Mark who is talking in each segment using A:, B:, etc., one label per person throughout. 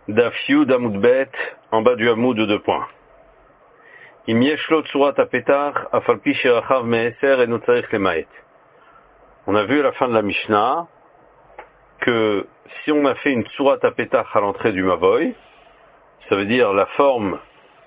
A: Daf Yud Amud Bet, en bas du Hamoud de 2 points. Im yeshlo tsurat hapetar, afal pi sherachav me'eser eno tzarich lemaet. On a vu à la fin de la Mishnah que si on a fait une tsurat hapetar à l'entrée du Mavoy, ça veut dire la forme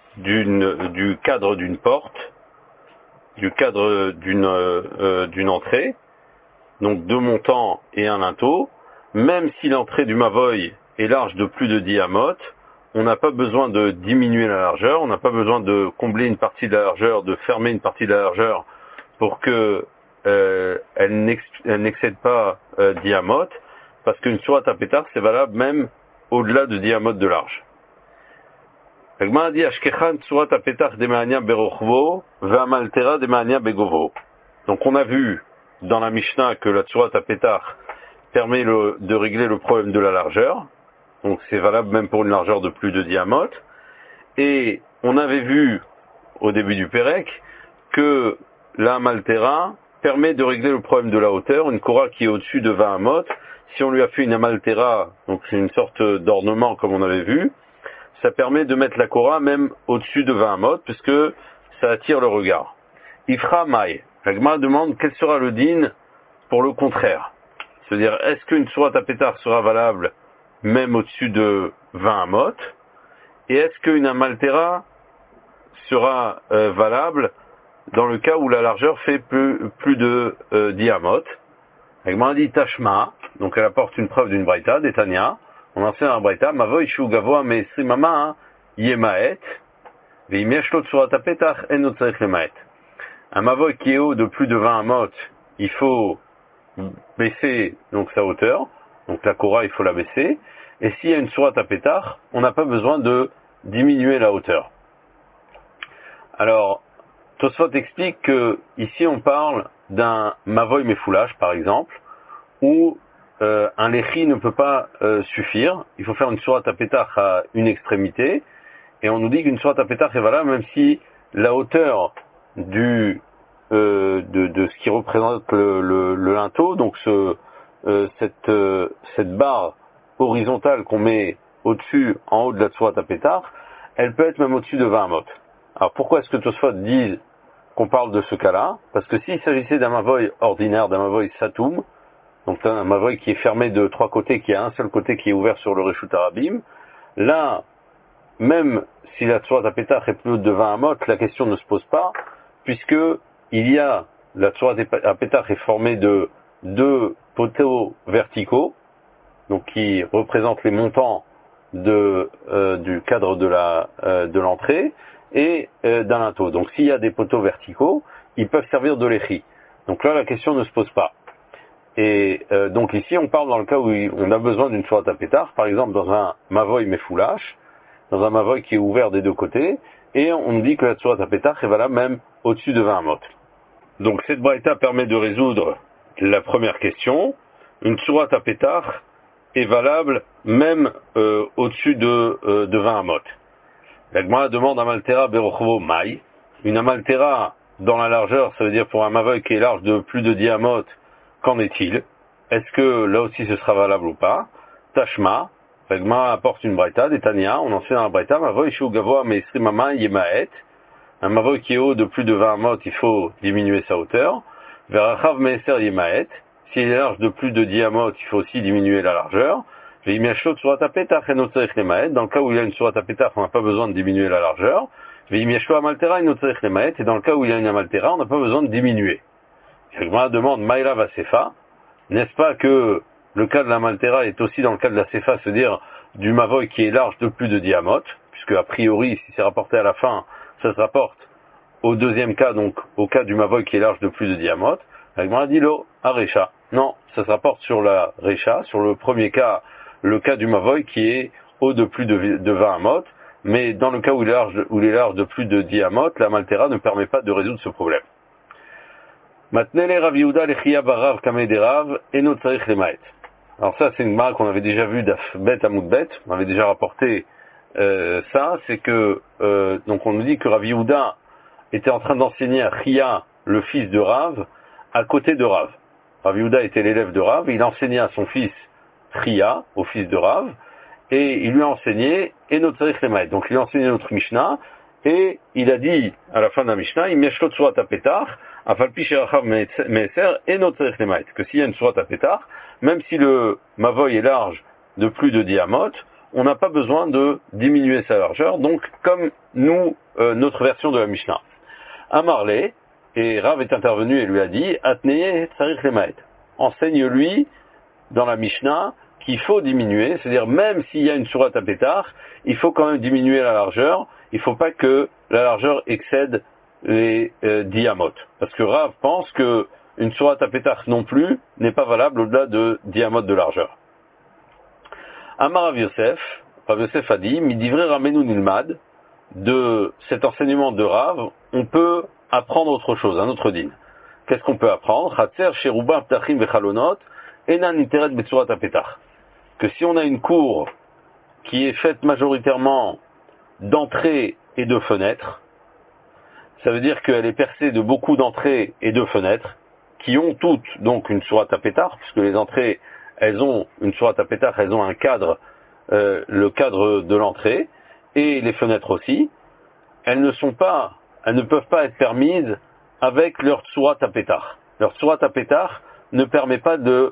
A: du cadre d'une porte, du cadre d'une entrée, donc 2 montants et un linteau, même si l'entrée du Mavoy est large de plus de 10 amot, on n'a pas besoin de diminuer la largeur, on n'a pas besoin de combler une partie de la largeur, de fermer une partie de la largeur pour que elle n'excède pas 10 amot, parce qu'une surat à pétard c'est valable même au-delà de 10 amot de large. L'Agmara dit Ashkechan surat à pétard demania berochvo ve'amaltera demania begovo. Donc on a vu dans la Mishnah que la surat à pétard permet de régler le problème de la largeur. Donc c'est valable même pour une largeur de plus de 10 amot. Et on avait vu au début du Pérec que la maltera permet de régler le problème de la hauteur. Une kora qui est au-dessus de 20 amot, si on lui a fait une amaltera, donc c'est une sorte d'ornement comme on avait vu, ça permet de mettre la kora même au-dessus de 20 amot, puisque ça attire le regard. Ifra Maï. La Gemara demande quel sera le din pour le contraire. C'est-à-dire, est-ce qu'une surat à pétard sera valable même au-dessus de 20 amot, et est-ce qu'une amaltera sera valable dans le cas où la largeur fait plus de 10 amot. L'Agmara dit Tashma, donc elle apporte une preuve d'une braïta, d'Etania, on enseigne un braïta, Mavoy shu gavoa me'esrimama yemaet, ve'imyeshlot surat apetach eno tzarich lemaet. Un mavoy qui est haut de plus de 20 amot, il faut baisser donc sa hauteur, donc la kora il faut la baisser, et s'il y a une surat à pétard, on n'a pas besoin de diminuer la hauteur. Alors, Tosfot explique que ici on parle d'un mavoy mefoulash par exemple, où un lechi ne peut pas suffire, il faut faire une surat à pétard à une extrémité, et on nous dit qu'une surat à pétard est valable même si la hauteur de ce qui représente le linteau, donc cette barre horizontale qu'on met au-dessus, en haut de la surat à pétard, elle peut être même au-dessus de 20 amot. Alors pourquoi est-ce que Tosfot dit qu'on parle de ce cas-là? Parce que s'il s'agissait d'un mavoy ordinaire, d'un mavoy satoum, donc un mavoy qui est fermé de 3 côtés, qui a un seul côté qui est ouvert sur le Reshut Arabim, là, même si la surat à pétard est plus de 20 amot, la question ne se pose pas, puisque la surat à pétard est formée de 2 poteaux verticaux, donc qui représentent les montants du cadre de l'entrée, et d'un linteau. Donc s'il y a des poteaux verticaux, ils peuvent servir de lechi. Donc là, la question ne se pose pas. Et donc ici, on parle dans le cas où on a besoin d'une surat à pétard, par exemple dans un mavoy mefoulash, dans un mavoy qui est ouvert des 2 côtés, et on nous dit que la surat à pétard est valable même au-dessus de 20 amot. Donc cette braïta permet de résoudre la première question. Une surat à pétard est valable même au-dessus de 20 amot. La Gemara demande amaltera berochvo maï. Une amaltera dans la largeur, ça veut dire pour un mavoy qui est large de plus de 10 amot, qu'en est-il? Est-ce que là aussi ce sera valable ou pas? Tashma, la Gemara apporte une braïta, d'Etania, on enseigne un braïta, mavoy shu gavoa me'esrimama yemaet. Un mavoy qui est haut de plus de 20 amot, il faut diminuer sa hauteur. Verachav me'eser yemaet. S'il est large de plus de 10 amot, il faut aussi diminuer la largeur. Dans le cas où il y a une surat à pétard, on n'a pas besoin de diminuer la largeur. Et dans le cas où il y a une amaltera, on n'a pas besoin de diminuer. La demande Maïla va sefa. N'est-ce pas que le cas de l'amaltera est aussi dans le cas de la sefa, c'est-à-dire du mavoy qui est large de plus de 10 amot, puisque a priori, si c'est rapporté à la fin, ça se rapporte au deuxième cas, donc au cas du mavoy qui est large de plus de 10 amot. La Gemara dit lo, à Recha. Non, ça se rapporte sur la Recha, sur le premier cas, le cas du mavoy qui est haut de plus de 20 amot, mais dans le cas où il est large de plus de 10 amot, la maltera ne permet pas de résoudre ce problème. Matnele Rav Yehuda lechia barav kamederav eno tzarich lemaet. Alors ça, c'est une marque qu'on avait déjà vu d'Af Bet Amud Bet, on avait déjà rapporté ça, c'est que donc on nous dit que Rav Yehuda était en train d'enseigner à Chia, le fils de Rav, à côté de Rav. Rav Yehuda était l'élève de Rav, il enseignait à son fils Chia, au fils de Rav, et il lui a enseigné et notre Tzarich Lemaet. Donc il lui a enseigné notre Mishnah, et il a dit à la fin de la Mishnah, im yesh lo tsurat hapetar, afal pi sherachav me'eser et notre Tzarich Lemaet. Que s'il y a une tsurat hapetar, même si le mavoy est large de plus de 10 amot, on n'a pas besoin de diminuer sa largeur, donc comme nous, notre version de la Mishnah. Amarle, et Rav est intervenu et lui a dit, Atneye Tzarich Lemaet. Enseigne-lui dans la Mishnah qu'il faut diminuer, c'est-à-dire même s'il y a une sourate à pétard, il faut quand même diminuer la largeur, il ne faut pas que la largeur excède les 10 amot. Parce que Rav pense que une sourate à pétard non plus n'est pas valable au-delà de 10 amot de largeur. Amar Rav Yosef a dit, Midivre Ramenu Nilmad, de cet enseignement de Rav, on peut apprendre autre chose, un autre din. Qu'est-ce qu'on peut apprendre? Chatzer sheruba ptachim vechalonot enan interet betsurat hapetar. Que si on a une cour qui est faite majoritairement d'entrées et de fenêtres, ça veut dire qu'elle est percée de beaucoup d'entrées et de fenêtres, qui ont toutes donc une sourate hapetar, puisque les entrées, elles ont une sourate hapetar, elles ont un cadre, le cadre de l'entrée, et les fenêtres aussi, elles ne peuvent pas être permises avec leur tsurat hapetar. Leur tsurat hapetar ne permet pas de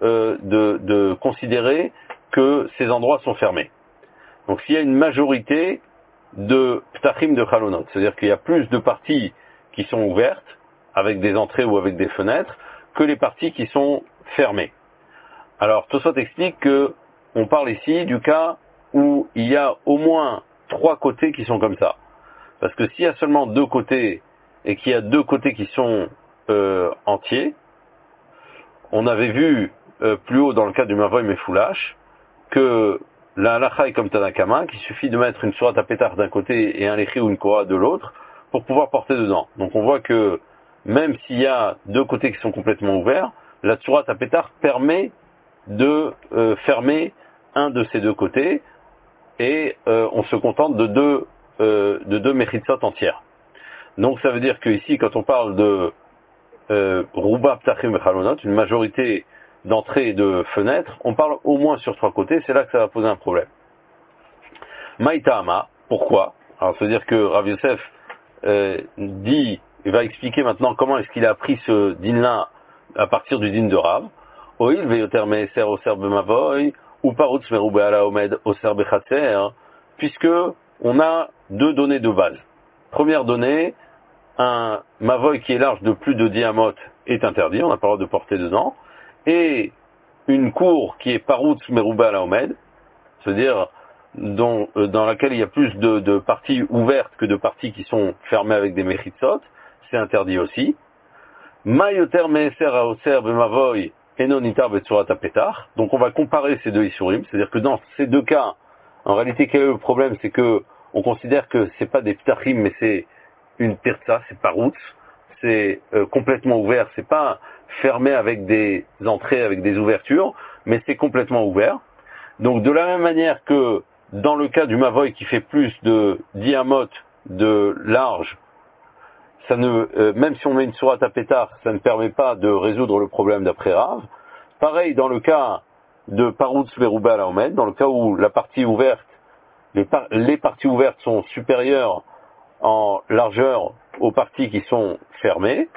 A: considérer que ces endroits sont fermés. Donc s'il y a une majorité de ptachim de chalonot, c'est-à-dire qu'il y a plus de parties qui sont ouvertes, avec des entrées ou avec des fenêtres, que les parties qui sont fermées. Alors Tosfot explique que on parle ici du cas où il y a au moins 3 côtés qui sont comme ça. Parce que s'il y a seulement 2 côtés et qu'il y a 2 côtés qui sont entiers, on avait vu plus haut dans le cas du Mavoy Mefoulash que la halacha est comme Tanakama, qu'il suffit de mettre une sourate à pétard d'un côté et un lechi ou une kora de l'autre pour pouvoir porter dedans. Donc on voit que même s'il y a 2 côtés qui sont complètement ouverts, la sourate à pétard permet de fermer un de ces 2 côtés et on se contente de deux mechitsot entières. Donc ça veut dire que ici, quand on parle de Ruba Ptachim Vechalonot, une majorité d'entrées et de fenêtres, on parle au moins sur 3 côtés, c'est là que ça va poser un problème. Maïtama, pourquoi? Alors ça veut dire que Rav Yosef il va expliquer maintenant comment est-ce qu'il a appris ce din-là à partir du din de Rav. Oil veyoter me'eser oser b'mavoy, ou parutz merube ala omed oser bechatzer, puisque on a 2 données de base. Première donnée, un mavoy qui est large de plus de 10 amot est interdit, on n'a pas le droit de porter dedans, et une cour qui est parutz merube ala omed, c'est-à-dire dans laquelle il y a plus de parties ouvertes que de parties qui sont fermées avec des mechitsot, c'est interdit aussi. Mayoter me'eser haoser b'mavoy eno nitar betsurat hapetar. Donc on va comparer ces 2 isurim, c'est-à-dire que dans ces 2 cas, en réalité quel est le problème? C'est que on considère que c'est pas des ptachim, mais c'est une tirtsa, c'est parutz, c'est complètement ouvert, c'est pas fermé avec des entrées, avec des ouvertures, mais c'est complètement ouvert. Donc de la même manière que dans le cas du mavoy qui fait plus de 10 amot de large, ça même si on met une sourate à pétard, ça ne permet pas de résoudre le problème d'après Rav. Pareil dans le cas de parutz veruba ala omed, dans le cas où la partie ouverte, les parties ouvertes sont supérieures en largeur aux parties qui sont fermées.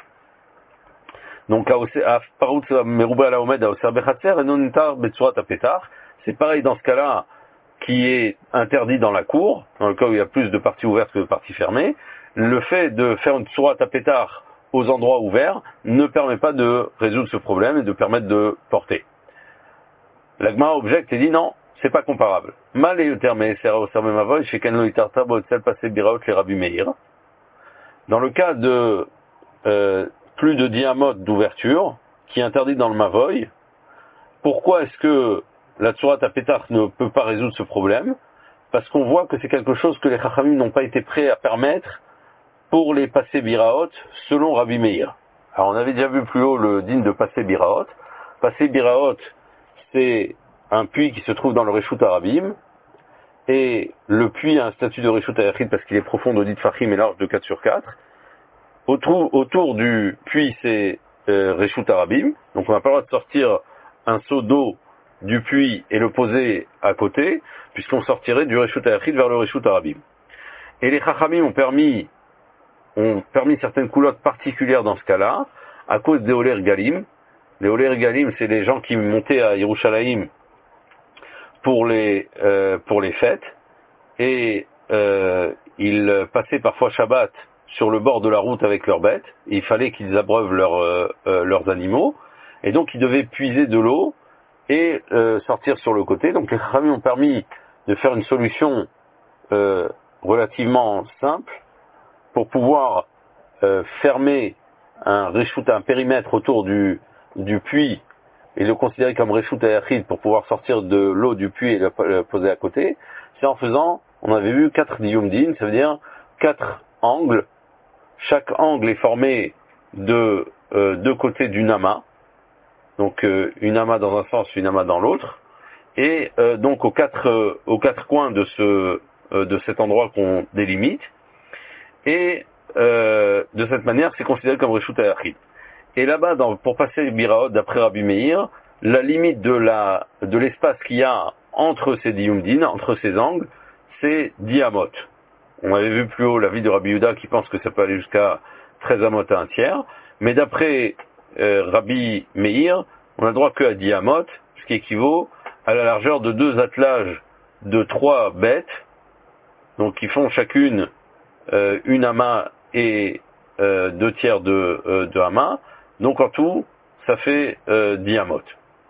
A: Donc parutz veruba ala omed a oser bechatzer et non nitar betsurat hapetar. C'est pareil dans ce cas-là qui est interdit dans la cour, dans le cas où il y a plus de parties ouvertes que de parties fermées. Le fait de faire une sourate à pétard aux endroits ouverts ne permet pas de résoudre ce problème et de permettre de porter. L'Agma objecte et dit non, c'est pas comparable. Mal et terme sera au serme mavoy chez Kenlo itarta botsel passé biraot les Rabbi Meir. Dans le cas de plus de 10 amot d'ouverture qui est interdit dans le mavoy, pourquoi est-ce que la sourate à pétard ne peut pas résoudre ce problème? Parce qu'on voit que c'est quelque chose que les Chachamim n'ont pas été prêts à permettre pour les passés biraot selon Rabbi Meir. Alors on avait déjà vu plus haut le din de passé biraot. Passé biraot, c'est un puits qui se trouve dans le Reshut Arabim, et le puits a un statut de Reshut Ayachid parce qu'il est profond de 10 Fahim et large de 4 sur 4. Autour du puits, c'est Reshut Arabim, donc on n'a pas le droit de sortir un seau d'eau du puits et le poser à côté, puisqu'on sortirait du Reshut Hayachid vers le Reshut Harabim. Et les Chachamim ont permis certaines coulottes particulières dans ce cas-là, à cause des Oler Galim. Les Oler Galim, c'est les gens qui montaient à Yerushalayim pour les fêtes, et ils passaient parfois Shabbat sur le bord de la route avec leurs bêtes, et il fallait qu'ils abreuvent leurs animaux, et donc ils devaient puiser de l'eau et sortir sur le côté. Donc les Chachamim ont permis de faire une solution relativement simple pour pouvoir fermer un périmètre autour du puits et le considérer comme Reshut Hayachid pour pouvoir sortir de l'eau du puits et le poser à côté. C'est en faisant, on avait vu 4 diyum din, ça veut dire 4 angles. Chaque angle est formé de deux côtés d'une amas. Donc une amas dans un sens, une amas dans l'autre. Et donc aux quatre coins de cet endroit qu'on délimite. Et de cette manière, c'est considéré comme Reshut Hayachid. Et là-bas, pour passer Biraot, d'après Rabbi Meir, la limite de l'espace qu'il y a entre ces diyum din, entre ces angles, c'est 10 amot. On avait vu plus haut l'avis de Rabbi Yehuda qui pense que ça peut aller jusqu'à 13 amot à un tiers. Mais d'après Rabbi Meir, on a droit que à 10 amot, ce qui équivaut à la largeur de 2 attelages de 3 bêtes, donc qui font chacune une amas et 2 tiers de amas. Donc en tout, ça fait 10 amot.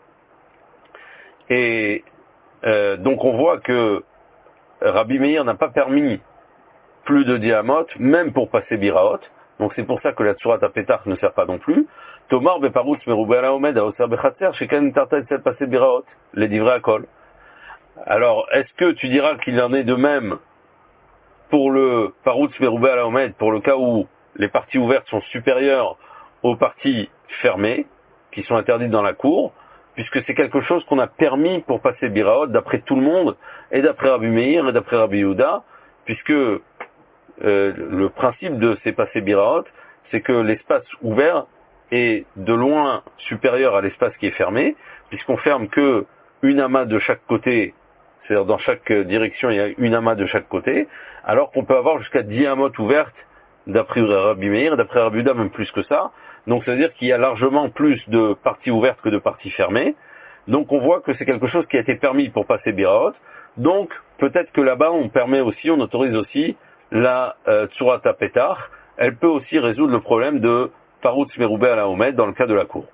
A: Et donc on voit que Rabbi Meir n'a pas permis plus de 10 amot, même pour passer Biraot. Donc c'est pour ça que la Tsurat Apetach ne sert pas non plus. Tomar beparutz merubé ala omed aoser bechatzer sheken tarta et passer Biraot, les divrei akol. Alors, est-ce que tu diras qu'il en est de même pour le parutz merubé ala omed, pour le cas où les parties ouvertes sont supérieures aux parties fermées, qui sont interdites dans la cour, puisque c'est quelque chose qu'on a permis pour passer Biraot, d'après tout le monde, et d'après Rabbi Meir, et d'après Rabbi Yehuda, puisque le principe de ces passés Biraot, c'est que l'espace ouvert est de loin supérieur à l'espace qui est fermé, puisqu'on ferme que une amas de chaque côté, c'est-à-dire dans chaque direction il y a une amas de chaque côté, alors qu'on peut avoir jusqu'à 10 amotes ouvertes, d'après Rabbi Meir, d'après Rabbi Yehuda même plus que ça. Donc ça veut dire qu'il y a largement plus de parties ouvertes que de parties fermées. Donc on voit que c'est quelque chose qui a été permis pour passer Biraot. Donc peut-être que là-bas on autorise aussi la Tsurat Apetach. Elle peut aussi résoudre le problème de Parutz Merubé ala Omed dans le cas de la cour.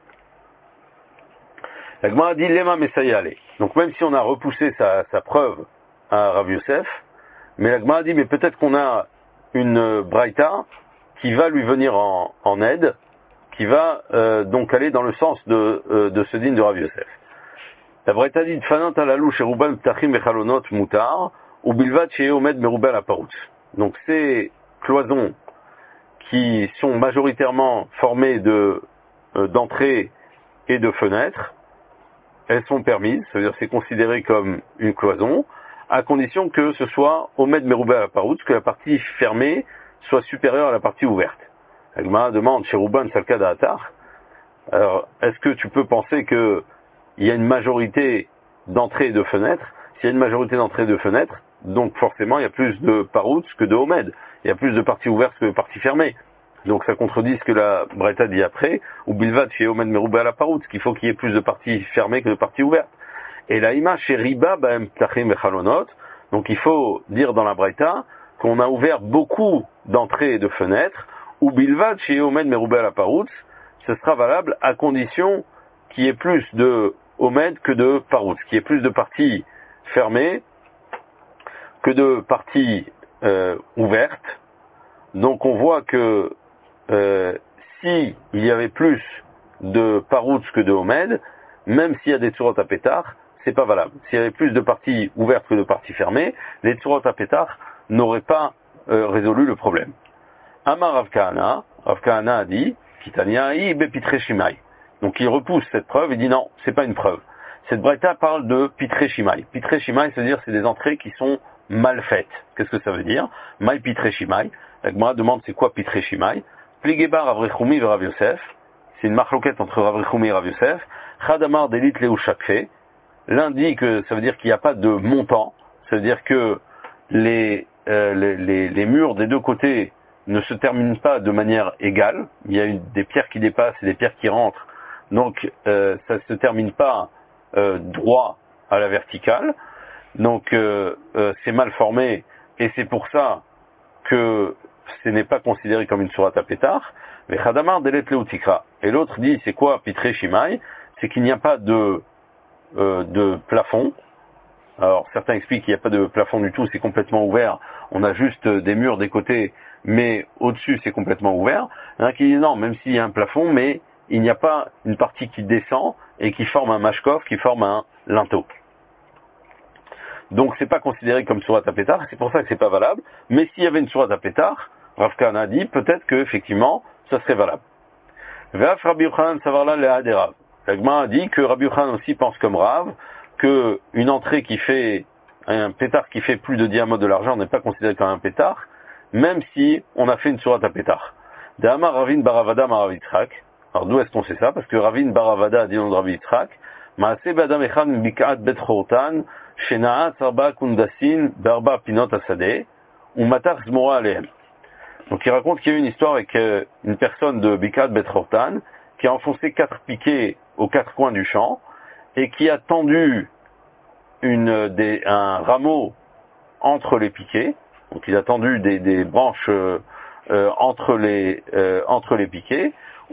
A: La Gemara dit Lema Mesayale. Donc même si on a repoussé sa preuve à Rav Yosef, mais la Gemara dit mais peut-être qu'on a une Braïta qui va lui venir en aide, qui va donc aller dans le sens de ce din de Rav Yosef. La Braïta dit Fanant alalou sheruban ptachim bechalonot mutar ou bilvat sheye omed merubé ala parutz. Donc ces cloisons qui sont majoritairement formées d'entrées et de fenêtres, elles sont permises, c'est-à-dire c'est considéré comme une cloison, à condition que ce soit omed merubé ala parutz, que la partie fermée soit supérieure à la partie ouverte. La Gemara demande chez Rouban Salka Da'atar, alors est-ce que tu peux penser qu'il y a une majorité d'entrées et de fenêtres? S'il y a une majorité d'entrées et de fenêtres, donc forcément il y a plus de parutz que de omed, il y a plus de parties ouvertes que de parties fermées. Donc ça contredit ce que la Braïta dit après, ou bilvad chez omed merubé ala parutz, qu'il faut qu'il y ait plus de parties fermées que de parties ouvertes. Et la ima chez riba ba'em tachim vechalonot, donc il faut dire dans la Braïta qu'on a ouvert beaucoup d'entrées et de fenêtres, ou bilvad chez omed merubé ala parutz, ce sera valable à condition qu'il y ait plus de omed que de parutz, qu'il y ait plus de parties fermées que de parties ouvertes. Donc on voit que si il y avait plus de parutz que de omed, même s'il y a des tsurot apetach, c'est pas valable. S'il y avait plus de parties ouvertes que de parties fermées, les tsurot apetach n'auraient pas résolu le problème. Amar Rav Kahana a dit Kitania i bepitre shimai. Donc il repousse cette preuve et dit non, c'est pas une preuve. Cette braïta parle de pitre shimai. Pitre shimai, c'est-à-dire c'est des entrées qui sont mal faites. Qu'est-ce que ça veut dire? Mai pitre shimai. La Gemara demande c'est quoi pitre shimai? Pligebar Rav Rechumi et Rav Yosef. C'est une marloquette entre Rav Rechumi et Rav Yosef. Chadamar delit leu shakfe. L'un dit que ça veut dire qu'il n'y a pas de montant, ça veut dire que les murs des deux côtés ne se terminent pas de manière égale. Il y a des pierres qui dépassent et des pierres qui rentrent, donc ça ne se termine pas droit à la verticale. Donc c'est mal formé et c'est pour ça que ce n'est pas considéré comme une sourate à pétard. Mais Khadamar delet leutikra. Et l'autre dit c'est quoi Pitre Shimai? C'est qu'il n'y a pas de plafond. Alors certains expliquent qu'il n'y a pas de plafond du tout, c'est complètement ouvert. On a juste des murs des côtés, mais au-dessus c'est complètement ouvert. Il y en a qui disent non, même s'il y a un plafond, mais il n'y a pas une partie qui descend et qui forme un mashkov, qui forme un linteau. Donc c'est pas considéré comme sourate à pétard, c'est pour ça que c'est pas valable. Mais s'il y avait une sourate à pétard, Rav Kahana a dit peut-être que effectivement ça serait valable. Ve'af Rabbi Yochanan savarla le'ad Rav. L'Agma a dit que Rabbi Yochanan aussi pense comme Rav, que une entrée qui fait un pétard qui fait plus de diamètre de l'argent n'est pas considéré comme un pétard, même si on a fait une sourate à pétard. D'Amar Ravin Baravada Marav Yitzhak. Alors d'où est-ce qu'on sait ça? Parce que Ravin Baravada a dit dans Rabbi Yitzhak, Maaseh Badam Echad Bik'at Bet Chortan, Shenaat Arba Kundasin Barba Pinot Asadeh, ou Matar Zmora Alehem. Donc il raconte qu'il y a eu une histoire avec une personne de Bik'at Bet Chortan qui a enfoncé 4 piquets aux 4 coins du champ et qui a tendu un rameau entre les piquets. Donc il a tendu des branches entre les piquets.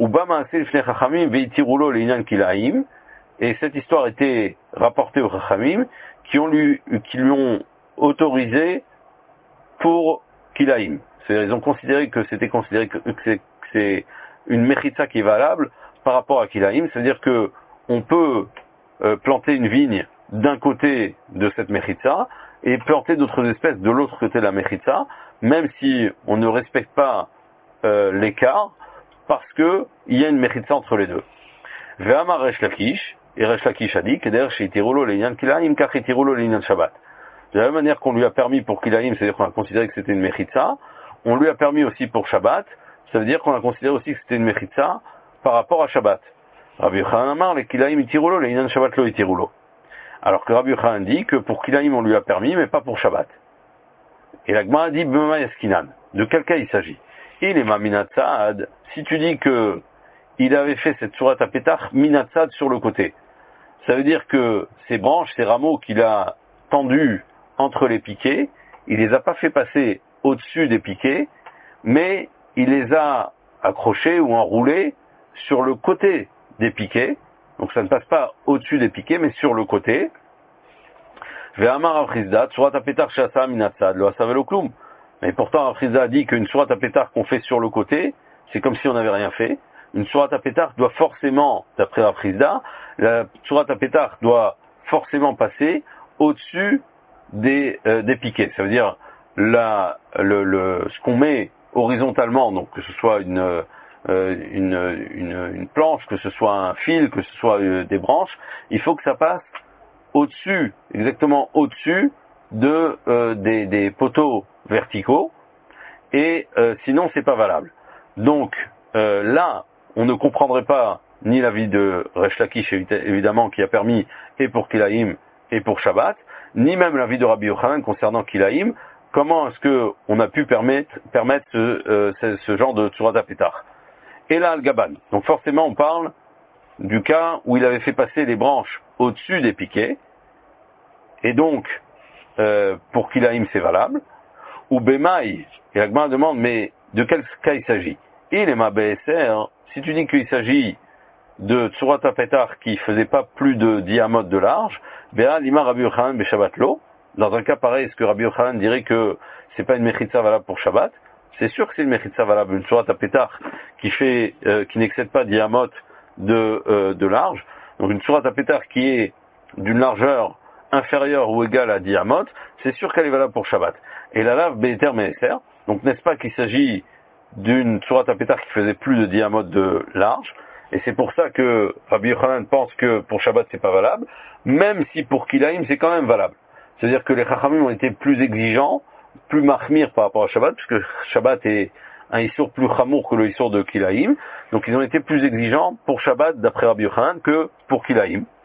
A: Et cette histoire était rapportée aux Chachamim qui lui ont autorisé pour Kilaïm. C'est-à-dire ils ont considéré que c'est une mechitza qui est valable par rapport à Kilaïm. C'est-à-dire que on peut planter une vigne d'un côté de cette mechitza et planter d'autres espèces de l'autre côté de la mechitza, même si on ne respecte pas l'écart, parce que il y a une mechitza entre les deux. Ve'amar Resh Lakish, et Resh Lakish a dit que d'ailleurs chez Itirulo l'Inyan Kilaïm, kach Itirulo l'Inyan Shabbat. De la même manière qu'on lui a permis pour Kilaïm, c'est-à-dire qu'on a considéré que c'était une mechitza, on lui a permis aussi pour Shabbat, ça veut dire qu'on a considéré aussi que c'était une mechitza par rapport à Shabbat. Rabbi Yochanan Amar, les Kilaïm Itirulo, les Inyan Shabbat lo Itirulo. Alors que Rabbi Yochanan dit que pour Kilaïm on lui a permis, mais pas pour Shabbat. Et la Gemara dit, Bema Yaskinan. De quel cas il s'agit? Il est ma minatzad. Si tu dis que il avait fait cette sourate à pétard, minatzad sur le côté. Ça veut dire que ces branches, ces rameaux qu'il a tendus entre les piquets, il les a pas fait passer au-dessus des piquets, mais il les a accrochés ou enroulés sur le côté des piquets. Donc ça ne passe pas au-dessus des piquets, mais sur le côté. Ve'amar Avchizda, sourate à pétard shasa minatzad, lo asavelo klum. Mais pourtant Avchizda a dit qu'une sourate à pétard qu'on fait sur le côté, c'est comme si on n'avait rien fait. Une sourate à pétard doit forcément, d'après Avchizda, la sourate à pétard doit forcément passer au-dessus des piquets. Ça veut dire ce qu'on met horizontalement, donc que ce soit une planche, que ce soit un fil, que ce soit des branches, il faut que ça passe au-dessus, exactement au-dessus des poteaux verticaux, et sinon c'est pas valable. Donc là, on ne comprendrait pas ni l'avis de Resh Lakish évidemment qui a permis et pour Kilaïm et pour Shabbat, ni même l'avis de Rabbi Yochanan concernant Kilaïm. Comment est-ce que on a pu permettre ce genre de tsurat à pétard? Et là, Al-Gaban. Donc forcément, on parle du cas où il avait fait passer les branches au-dessus des piquets. Et donc, pour Kilaïm, c'est valable. Ou Bemaï. Et Al-Gaban demande, mais de quel cas il s'agit? Il est ma BSR. Si tu dis qu'il s'agit de tsurat à pétard qui faisait pas plus de diamètre de large, Béa Lima Rabbi Yochanan Beshabbat Lo. Dans un cas pareil, est-ce que Rabbi Yochanan dirait que c'est pas une mechitza valable pour Shabbat? C'est sûr que c'est une mechitza valable, une sourate à pétard qui n'excède pas diamètre de large. Donc une sourate à pétard qui est d'une largeur inférieure ou égale à diamètre, c'est sûr qu'elle est valable pour Shabbat. Et la lave Be'eter Me'eser, donc n'est-ce pas qu'il s'agit d'une sourate à pétard qui faisait plus de diamètre de large? Et c'est pour ça que Rabbi Yochanan pense que pour Shabbat c'est pas valable, même si pour Kilaïm c'est quand même valable. C'est-à-dire que les Chachamim ont été plus exigeants, plus mahmir par rapport à Shabbat, puisque Shabbat est un issour plus chamour que le issour de Kilaïm. Donc ils ont été plus exigeants pour Shabbat d'après Rabbi Yochanan que pour Kilaïm.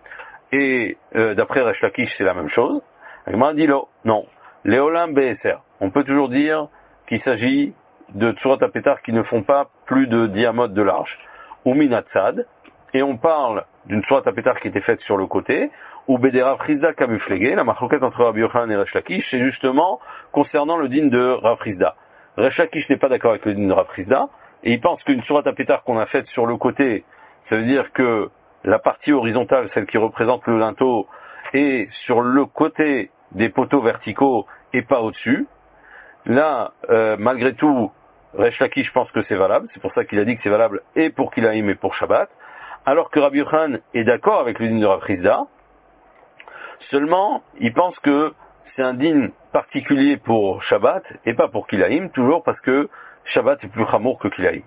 A: et d'après Resh Lakish c'est la même chose. Agma dit non. Leolam Be'eser. On peut toujours dire qu'il s'agit de Tsurat HaPetar qui ne font pas plus de diamètre de large. Ou Minatzad, et on parle d'une Tsurat HaPetar qui était faite sur le côté, ou Bedera Frizda Kamuflege, la marloquette entre Rabbi Yochanan et Resh Lakish, c'est justement concernant le din de Rav Frizda. Resh Lakish n'est pas d'accord avec le din de Rav Frizda, et il pense qu'une Tsurat HaPetar qu'on a faite sur le côté, ça veut dire que la partie horizontale, celle qui représente le linteau, est sur le côté des poteaux verticaux et pas au-dessus. Là, malgré tout, Resh Lakish pense que c'est valable, c'est pour ça qu'il a dit que c'est valable et pour Kilaïm et pour Shabbat, alors que Rabbi Yochanan est d'accord avec le din de Rav Frizda, seulement il pense que c'est un din particulier pour Shabbat et pas pour Kilaïm, toujours parce que Shabbat est plus chamour que Kilaïm.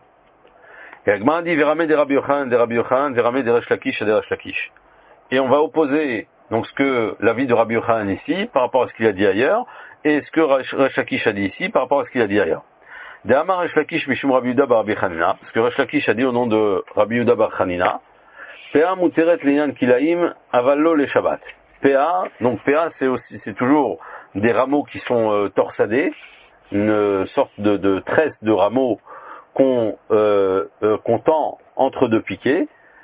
A: Et Agma dit Verame des Rabbi Yochanan, Verame des Resh Lakish et des Resh Lakish. Et on va opposer donc ce que l'avis de Rabbi Yochanan ici par rapport à ce qu'il a dit ailleurs, et ce que Resh Lakish a dit ici par rapport à ce qu'il a dit ailleurs. De Amar Resh Lakish Mishum Rabbi Yehuda bar Rabbi Chanina, parce que Resh Lakish a dit au nom de Rabbi Yehuda bar Chanina, PA Muteret Leyan Kilaïm Avallo le Shabbat. PA, donc PA c'est toujours des rameaux qui sont torsadés, une sorte de tresse de rameaux qu'on tend entre deux piquets.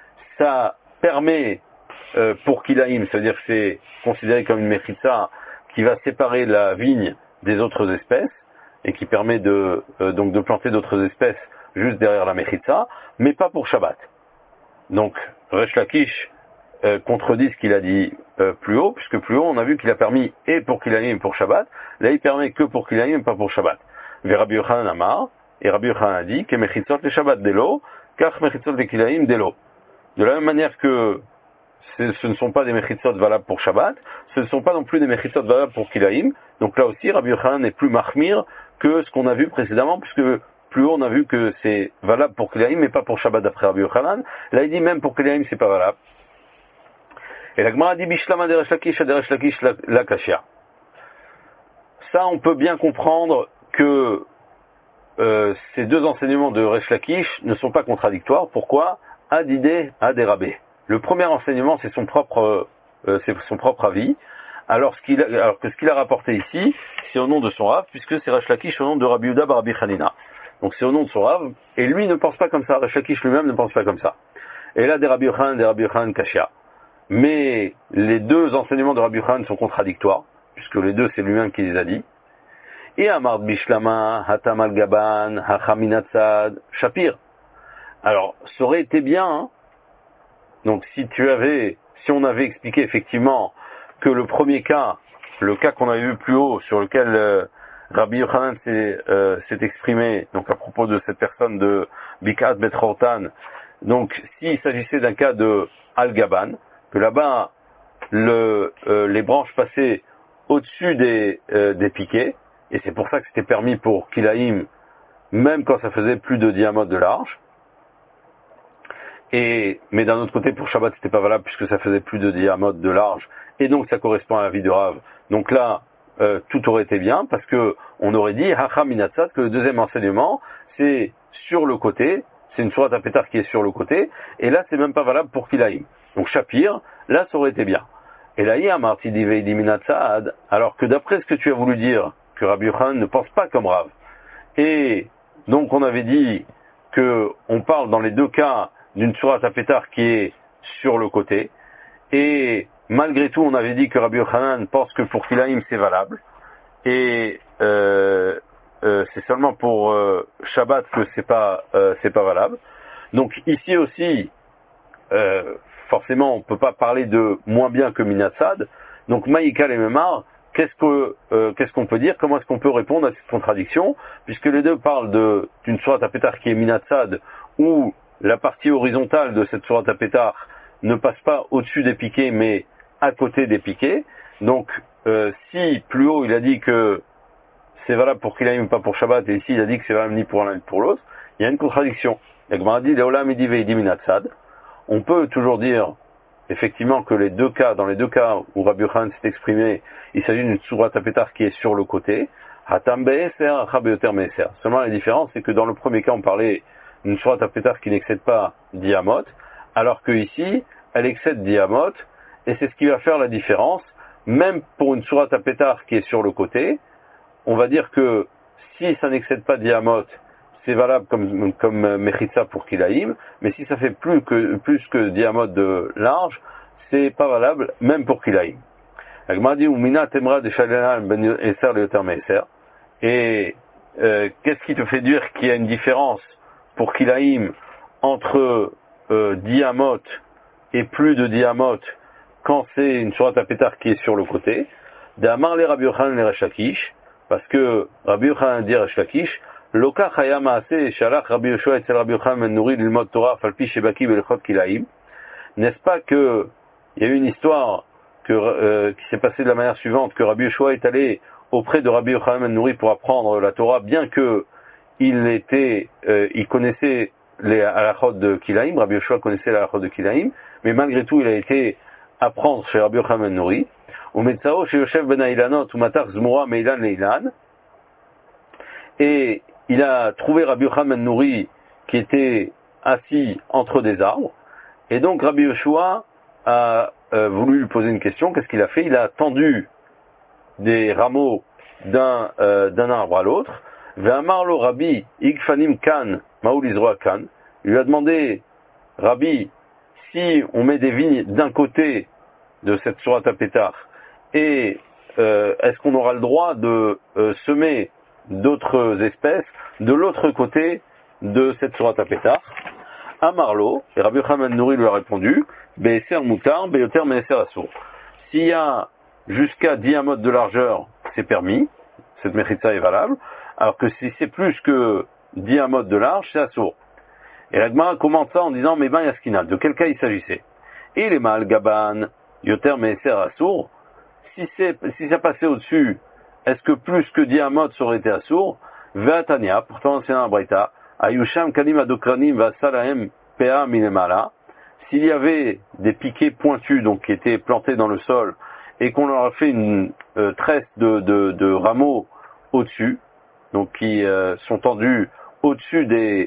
A: Ça permet pour Kilaïm, c'est-à-dire que c'est considéré comme une mechitza qui va séparer la vigne des autres espèces et qui permet donc de planter d'autres espèces juste derrière la mechitza, mais pas pour Shabbat. Donc Resh Lakish contredit ce qu'il a dit plus haut, puisque plus haut on a vu qu'il a permis et pour Kilaïm et pour Shabbat. Là il permet que pour Kilaïm et pas pour Shabbat. Ve Rabbi Yochanan Amar, et Rabbi Yochanan a dit que mechitzot le Shabbat delo, car mechitzot le Kilaïm delo. De la même manière que ce ne sont pas des mechitzot valables pour Shabbat, ce ne sont pas non plus des mechitzot valables pour Kilaïm. Donc là aussi Rabbi Yochanan est plus mahmir que ce qu'on a vu précédemment, puisque plus haut on a vu que c'est valable pour Kilaïm mais pas pour Shabbat d'après Rabbi Yochanan. Là il dit même pour Kilaïm c'est pas valable. Et la Gemara dit Bishlama de Resh Lakish de Resh Lakish la Kashia. Ça on peut bien comprendre que ces deux enseignements de Resh Lakish ne sont pas contradictoires. Pourquoi? Adidé Adérabé. Le premier enseignement c'est son propre avis. Alors que ce qu'il a rapporté ici, c'est au nom de son Rav, puisque c'est Resh Lakish au nom de Rabbi Yehuda bar Rabbi Chanina. Donc c'est au nom de son Rav, et lui ne pense pas comme ça. Resh Lakish lui-même ne pense pas comme ça. Et là des Rabbi Yochanan Kashia. Mais les deux enseignements de Rabbi Yochanan sont contradictoires, puisque les deux c'est lui-même qui les a dit. Et Amar Bishlama, Hatam al-Gaban, Hachaminatzad, Shapir. Alors, ça aurait été bien, hein. Donc si on avait expliqué effectivement que le premier cas, le cas qu'on avait vu plus haut, sur lequel Rabbi Yochanan s'est exprimé, donc à propos de cette personne de Bikat Betrortan, donc s'il s'agissait d'un cas de Al-Gaban, que là-bas les branches passaient au-dessus des piquets, et c'est pour ça que c'était permis pour Kilaïm, même quand ça faisait plus de diamètre de large. Mais d'un autre côté, pour Shabbat, c'était pas valable puisque ça faisait plus de diamètre de large, et donc ça correspond à la vie de Rav. Donc là, tout aurait été bien, parce que on aurait dit Hacham Minatzat, que le deuxième enseignement, c'est sur le côté, c'est une Tsurat HaPetar qui est sur le côté, et là c'est même pas valable pour Kilaïm. Donc Shapir, là ça aurait été bien. Et là, Yamarti Diveidi Minatzad, alors que d'après ce que tu as voulu dire, que Rabbi Yochanan ne pense pas comme Rav. Et donc on avait dit que on parle dans les deux cas d'une Tsurat HaPetar qui est sur le côté, et malgré tout on avait dit que Rabbi Yochanan pense que pour Kilaïm c'est valable, et c'est seulement pour Shabbat que c'est pas valable. Donc ici aussi forcément on peut pas parler de moins bien que Minatzad. Donc Maïkal et Memar, qu'est-ce qu'on peut dire? Comment est-ce qu'on peut répondre à cette contradiction? Puisque les deux parlent d'une Tsurat HaPetar qui est Minatzad, où la partie horizontale de cette Tsurat HaPetar ne passe pas au-dessus des piquets, mais à côté des piquets. Donc, si plus haut il a dit que c'est valable pour Kilaïm, pas pour Shabbat, et ici il a dit que c'est valable ni pour l'un ni pour l'autre, il y a une contradiction. La Gemara dit Leolam Edi Veidi Minatzad. On peut toujours dire effectivement que dans les deux cas où Rabbi Yochanan s'est exprimé, il s'agit d'une Tsurat HaPetar qui est sur le côté. Hatam Be'eser, Hacha Be'yoter Me'eser. Seulement la différence, c'est que dans le premier cas, on parlait d'une Tsurat HaPetar qui n'excède pas diamote, alors que ici, elle excède diamote, et c'est ce qui va faire la différence. Même pour une sourate à pétard qui est sur le côté, on va dire que si ça n'excède pas Diamot, c'est valable comme Mechitza pour Kilaïm, mais si ça fait plus que Diamot de large, c'est pas valable même pour Kilaïm. Et qu'est-ce qui te fait dire qu'il y a une différence pour Kilaïm entre Diamot et plus de Diamot quand c'est une sourate à pétard qui est sur le côté? D'Amar les Rabbi Yochanan les Resh Lakish, parce que Rabbi Yochanan dit Resh Lakish, Loka Chaya Maaseh Shalach Rabbi Yoshua etzel Rabbi Yochanan ben Nuri lilmod Torah falpi shebaki belechot Kilaïm. N'est-ce pas que il y a eu une histoire qui s'est passée de la manière suivante, que Rabbi Yoshua est allé auprès de Rabbi Yochanan ben Nuri pour apprendre la Torah, bien que il connaissait les halachot de Kilaïm, Rabbi Yoshua connaissait les halachot de Kilaïm, mais malgré tout il a été apprendre chez Rabbi Yochanan ben Nuri. Umetzao chez Yoshev ben Ailanot ou Matar Zmura Meilan Leilan, et il a trouvé Rabbi Yochanan ben Nuri qui était assis entre des arbres, et donc Rabbi Yoshua a voulu lui poser une question. Qu'est-ce qu'il a fait? Il a tendu des rameaux d'un arbre à l'autre. Ve'amarlo Rabbi Igfanim Kan Maoul Izroa Kan. Il lui a demandé, Rabbi, si on met des vignes d'un côté de cette sourate à pétard, et est-ce qu'on aura le droit de semer d'autres espèces de l'autre côté de cette sourate à pétard? Amarlo, et Rabbi Yochanan ben Nuri lui a répondu, Be'eser mutar, be'yoter me'eser asur. S'il y a jusqu'à 10 amot de largeur, c'est permis, cette mechitza est valable, alors que si c'est plus que 10 amot de large, c'est asur. Et la Gemara commente ça en disant, mais ben yaskinal, de quel cas il s'agissait? Et les mâles gaban, yoter me'eser asur, si ça passait au-dessus, est-ce que plus que 10 amot ça aurait été asur? Ve'atania, pourtant c'est un braïta, Ayusham kanim adokranim va salahem pea minemala. S'il y avait des piquets pointus, donc qui étaient plantés dans le sol, et qu'on leur a fait une tresse de rameaux au-dessus, donc qui sont tendus au-dessus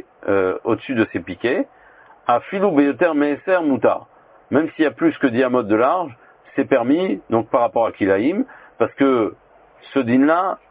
A: de ces piquets, à filou beyoter meeser mutar. Même s'il y a plus que 10 amot de large, c'est permis, donc par rapport à Kilaïm, parce que ce din-là,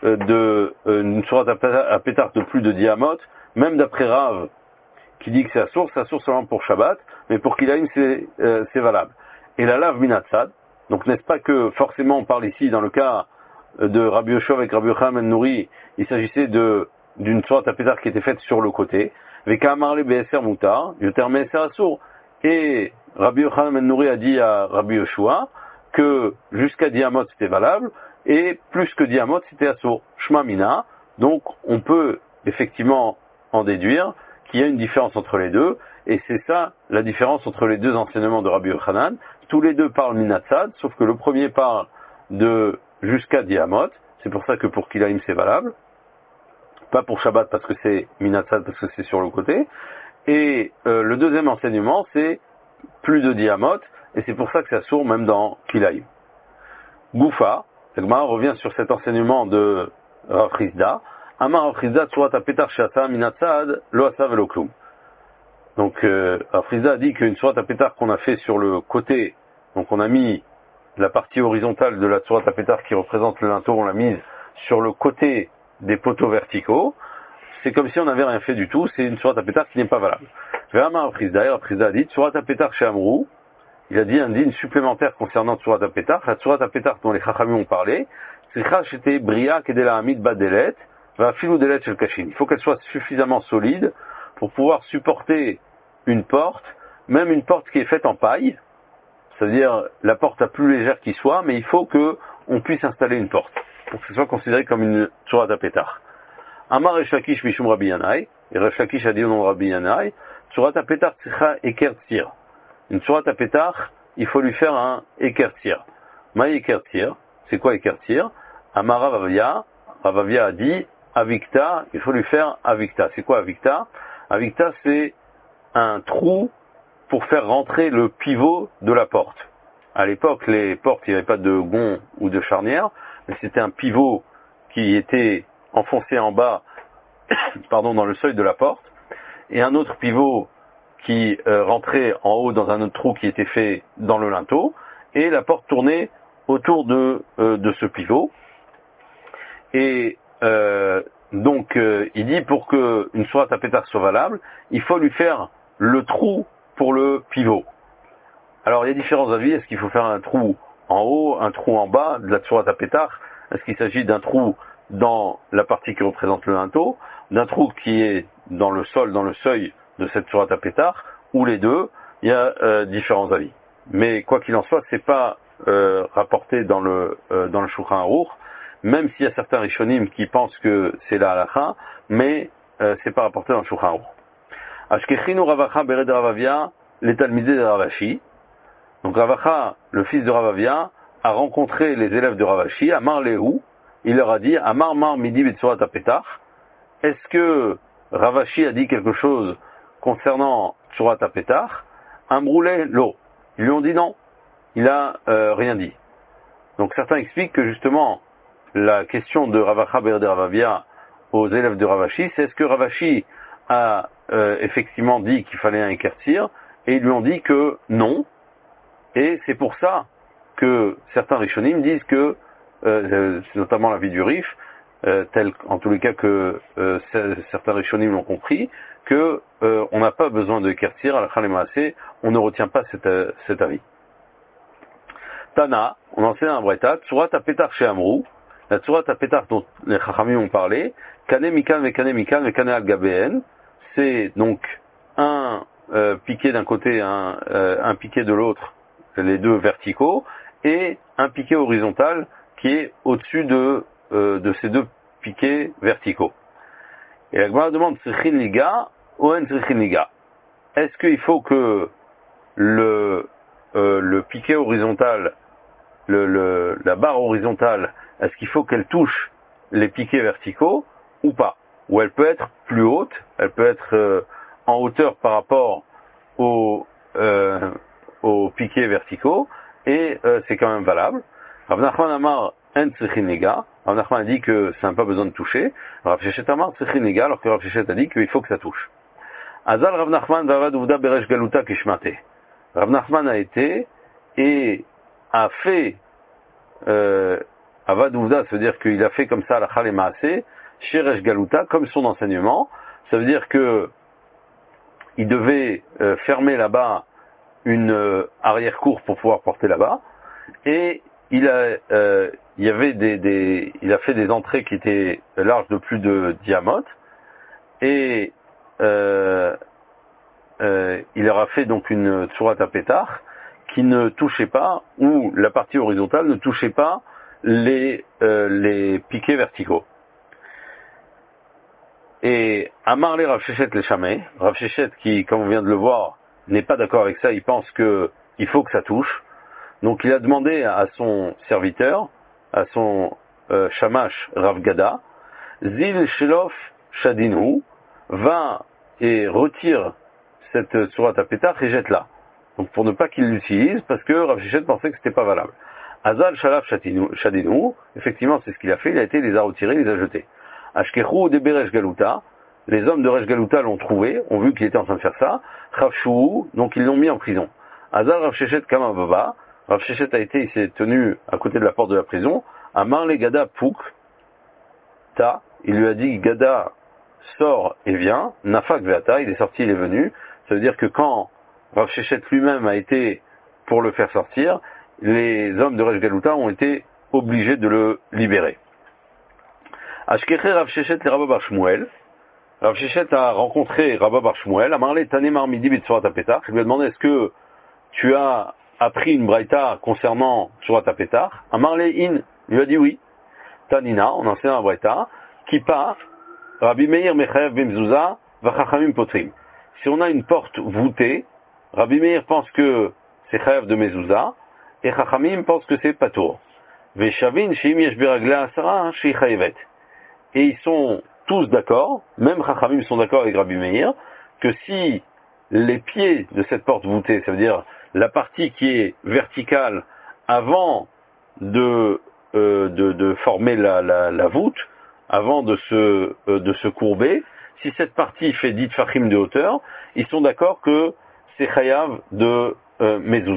A: une sourate à pétard de plus de 10 amot, même d'après Rav, qui dit que c'est assour seulement pour Shabbat, mais pour Kilaïm c'est valable. Et la lave minatzad, donc n'est-ce pas que forcément on parle ici, dans le cas de Rabbi Yoshua avec Rabbi Yochanan ben Nuri, il s'agissait d'une sourate à pétard qui était faite sur le côté, Veka amarle be'eser mutar, yoter me'eser assour. Et Rabbi Yochanan ben Nuri a dit à Rabbi Yoshua que jusqu'à 10 amot c'était valable, et plus que 10 amot c'était assour. Shma mina, donc on peut effectivement en déduire qu'il y a une différence entre les deux, et c'est ça la différence entre les deux enseignements de Rabbi Yochanan. Tous les deux parlent minatzad, sauf que le premier parle de jusqu'à 10 amot, c'est pour ça que pour Kilaïm c'est valable, pas pour Shabbat parce que c'est minatzad, parce que c'est sur le côté, et le deuxième enseignement c'est plus de 10 amot, et c'est pour ça que ça sourd même dans Kilaïm. Goufa, la Gemara revient sur cet enseignement de Rav Chizda, Amar Rav Chizda tsurat apetar she'asa minatzad lo asa velo klum. Donc Rav Chizda a dit qu'une sourate à pétard qu'on a fait sur le côté, donc on a mis la partie horizontale de la sourate à pétard qui représente le linteau, on l'a mise sur le côté des poteaux verticaux, c'est comme si on n'avait rien fait du tout, c'est une sourate à pétard qui n'est pas valable. Rav Chizda a dit tsurat apetar she'amrou, il a dit un digne supplémentaire concernant tsurat à pétard, la sourate à pétard dont les chachamim ont parlé, c'est c'était bria kedela hamid badelet va filou delet shel kashin. Il faut qu'elle soit suffisamment solide pour pouvoir supporter une porte, même une porte qui est faite en paille, c'est-à-dire la porte la plus légère qui soit, mais il faut que on puisse installer une porte pour que ce soit considéré comme une sourate à pétard. Amar Resh Lakish mishum Rabbi Yanai, et Resh Lakish a dit au nom de Rabbi Yanai, sourate à pétard tzricha eker tzir. Une sourate à pétard, il faut lui faire un eker tzir. Ma eker tzir, c'est quoi eker tzir? Amar Ravavia a dit avikta, il faut lui faire avikta. C'est quoi avikta? Avikta, c'est un trou pour faire rentrer le pivot de la porte. À l'époque, les portes, il n'y avait pas de gonds ou de charnière, mais c'était un pivot qui était enfoncé en bas, dans le seuil de la porte, et un autre pivot qui rentrait en haut dans un autre trou qui était fait dans le linteau, et la porte tournait autour de ce pivot. Et donc il dit pour que une sourate à pétard soit valable, il faut lui faire le trou pour le pivot. Alors il y a différents avis. Est-ce qu'il faut faire un trou en haut, un trou en bas de la sourate à pétard? Est-ce qu'il s'agit d'un trou dans la partie qui représente le linteau, d'un trou qui est dans le sol, dans le seuil de cette sourate à pétard, ou les deux? Il y a différents avis. Mais quoi qu'il en soit, c'est pas rapporté dans le Shulchan Aruch, même s'il y a certains Rishonim qui pensent que c'est la halakha, mais c'est pas rapporté dans le Shulchan Aruch. Ashkechinu Ravacha bered Ravavia, les talmidei de Ravashi. Donc Ravacha, le fils de Ravavia, a rencontré les élèves de Ravashi, Amar Lehu, il leur a dit, Amar Mar Midi Betsurat Apetach, est-ce que Ravashi a dit quelque chose concernant Tsurat Apetach? Amroulé Lo. Ils lui ont dit non, il a rien dit. Donc certains expliquent que justement, la question de Ravacha bered Ravavia aux élèves de Ravashi, c'est est-ce que Ravashi a effectivement dit qu'il fallait un écartir, et ils lui ont dit que non, et c'est pour ça que certains Rishonim disent que, c'est notamment l'avis du Rif, tel en tous les cas que certains Rishonim l'ont compris, que on n'a pas besoin de écartir à la Chal Maaseh, on ne retient pas cet avis. Tana, on enseigne un Braïta, Tsurat Apetach chez Amrou, la Tsurat Apetach dont les Chachamim ont parlé, Kane Mikan, Vekane Mikan, Vekane Al Gabeen, c'est donc un piqué d'un côté, un piqué de l'autre, les deux verticaux, et un piqué horizontal qui est au-dessus de ces deux piquets verticaux. Et la Gemara demande Tzrichin Liga ou En Tzrichin Liga. Est-ce qu'il faut que le piquet horizontal, la barre horizontale, est-ce qu'il faut qu'elle touche les piquets verticaux ou pas? Ou elle peut être plus haute, elle peut être en hauteur par rapport aux piquets verticaux, et c'est quand même valable. Rav Nachman Amar En Tzrichin Liga. Rav Nachman a dit que ça n'a pas besoin de toucher. Rav Sheshet Amar Tzrichin Liga, alors que Rav Sheshet a dit qu'il faut que ça touche. Azal Rav Nachman Vavad Uvda Beresh Galuta Kishmate. Rav Nachman a été et a fait Avad Uvda, ça veut dire qu'il a fait comme ça la Chal Maaseh, chez Resh Galuta, comme son enseignement. Ça veut dire que il devait fermer là-bas une arrière-cour pour pouvoir porter là-bas, et il a fait des entrées qui étaient larges de plus de diamètre, et il leur a fait donc une Tsurat Apetach qui ne touchait pas, ou la partie horizontale ne touchait pas les piquets verticaux. Et Amar le Rav Sheshet le Shameh, Rav Sheshet qui, comme on vient de le voir, n'est pas d'accord avec ça, il pense que il faut que ça touche. Donc il a demandé à son serviteur, à son Shamash Rav Gada, Zil Shelof Shadinu, va et retire cette Tsurat Apetach et jette-la. Donc pour ne pas qu'il l'utilise, parce que Rav Sheshet pensait que c'était pas valable. Azal Shalaf Shadinu, effectivement c'est ce qu'il a fait, il a été les a retirés, les a jetés. Ashkechu de Beresh Galuta, les hommes de Resh Galuta l'ont trouvé, ont vu qu'il était en train de faire ça. Chavshou, donc ils l'ont mis en prison. Azal Rav Sheshet Kama Baba, Rav Sheshet a été, il s'est tenu à côté de la porte de la prison. Amar le Gada Pouk, Ta, il lui a dit Gada sort et vient. Nafak Veata, il est sorti, il est venu. Ça veut dire que quand Rav Sheshet lui-même a été pour le faire sortir, les hommes de Resh Galuta ont été obligés de le libérer. Ashkeche Rav Sheshet le Rabba Bar Shmuel. Rav Sheshet a rencontré Rabba Bar Shmuel. Amarle Tane Mar Midi B'Tsurat Apetach. Je lui ai demandé est-ce que tu as appris une braïta concernant Tsurat Apetach? Amarle In. Il lui a dit oui. Tanina, on enseigne un braïta. Kipa Rabbi Meir Mechayev B'Mzouza Vachachamim Potrim. Si on a une porte voûtée, Rabbi Meir pense que c'est Chayev de Mezouza et Chachamim pense que c'est Patour. Veshavin Sheim Yesh Beraglea Asara Shei Chayevet. Et ils sont tous d'accord, même Chachamim sont d'accord avec Rabbi Meir, que si les pieds de cette porte voûtée, ça veut dire la partie qui est verticale avant de former la voûte, avant de se courber, si cette partie fait 10 tfachim de hauteur, ils sont d'accord que c'est chayav de mezouza.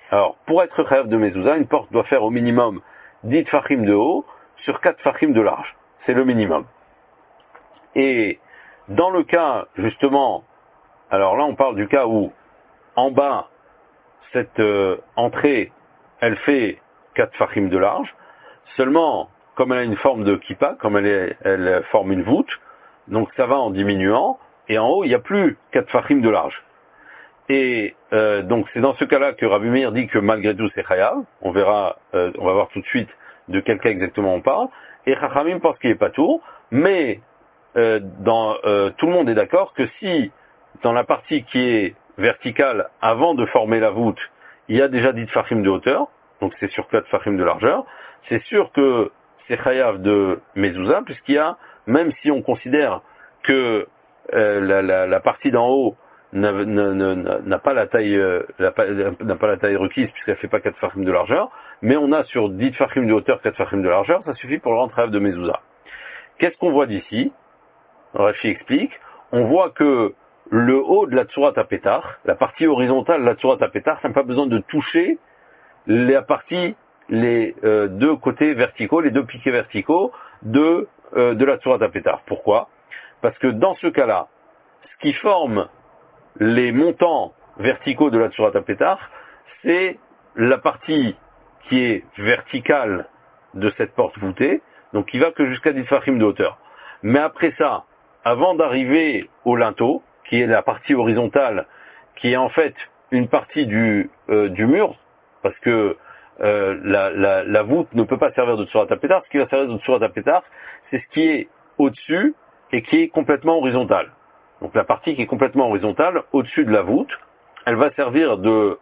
A: Alors, pour être chayav de mezouza, une porte doit faire au minimum 10 tfachim de haut sur 4 tfachim de large. C'est le minimum. Et dans le cas, justement, alors là on parle du cas où en bas, cette entrée, elle fait 4 tfachim de large. Seulement, comme elle a une forme de kippa, comme elle forme une voûte, donc ça va en diminuant, et en haut, il n'y a plus 4 tfachim de large. Et donc c'est dans ce cas-là que Rabbi Meir dit que malgré tout c'est chayav. On verra, on va voir tout de suite de quel cas exactement on parle. Et Chachamim pense qu'il est pas tout, mais tout le monde est d'accord que si dans la partie qui est verticale, avant de former la voûte, il y a déjà 10 tfachim de hauteur, donc c'est sur 4 tfachim de largeur, c'est sûr que c'est chayav de mezouza, puisqu'il y a, même si on considère que la partie d'en haut n'a pas la taille requise puisqu'elle fait pas 4 tfachim de largeur, mais on a sur 10 tfachim de hauteur 4 tfachim de largeur, ça suffit pour le rendre chayav de mezouza. Qu'est-ce qu'on voit d'ici? Rashi explique, on voit que le haut de la tsurat à la partie horizontale de la tsurat à ça n'a pas besoin de toucher la partie, les deux côtés verticaux, les deux piquets verticaux de la tsurat à Pourquoi? Parce que dans ce cas-là, ce qui forme les montants verticaux de la tsurat à c'est la partie qui est verticale de cette porte voûtée, donc qui va que jusqu'à 10 tfachim de hauteur. Mais après ça, avant d'arriver au linteau, qui est la partie horizontale, qui est en fait une partie du mur, parce que la voûte ne peut pas servir de tsurat à ce qui va servir de tsurat à c'est ce qui est au-dessus et qui est complètement horizontal. Donc la partie qui est complètement horizontale, au-dessus de la voûte, elle va servir de